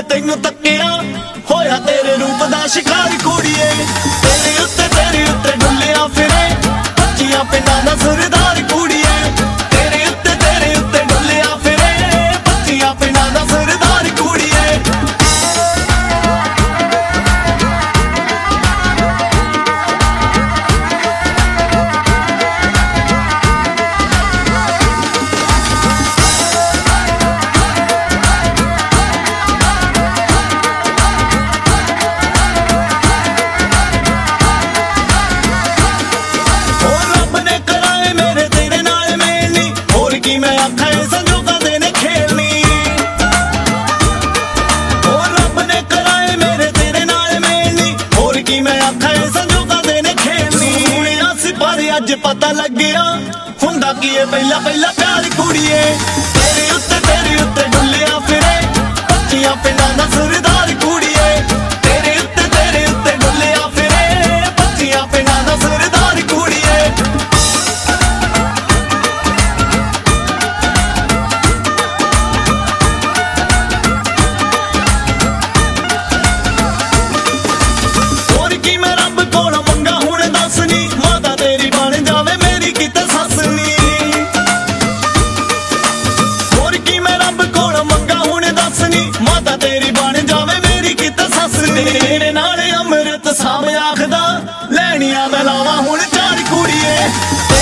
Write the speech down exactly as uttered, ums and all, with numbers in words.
ਤੈਨੂੰ ਤੱਕਿਆ ਹੋਇਆ ਤੇਰੇ ਰੂਪ ਦਾ ਸ਼ਿਕਾਰ ਕੁੜੀਏ। ਤੇਰੇ ਉੱਤੇ ਤੇਰੇ ਉੱਤੇ ਡੁੱਲਿਆ ਫਿਰੇ ਬੱਚੀਆਂ ਪਿੰਡਾਂ ਦਾ ਸਰਦਾਰ ਕੁੜੀਏ। ਤੇਰੇ ਉੱਤੇ ਤੇਰੇ ਉੱਤੇ ਡੁੱਲਿਆ ਫਿਰੇ ਬੱਚੀਆਂ ਪਿੰਡਾਂ ਦਾ ਸਰਦਾਰ ਕੁੜੀਏ। मैं आखा संजोगा देने खेलनी और रब ने कराए मेरे तेरे नाल मेलनी। और की मैं आखा संजोगा देने खेलनी। हुणिया सी पर अज पता लग गया हुंदा की है पहला पहला प्यार कुड़िए। तेरे उत्ते तेरे उत्ते डुल्लिया फिरे बच्चियां पिंडां दा सरदार कुड़िए। तेरे उत्ते तेरे उत्ते डुल्लिया फिरे बच्चियां पिंडां दा सरदार कुड़िए। तेरे नाल अमृत साम आखदा लैनिया मैं लावा हुण चार कुड़िए।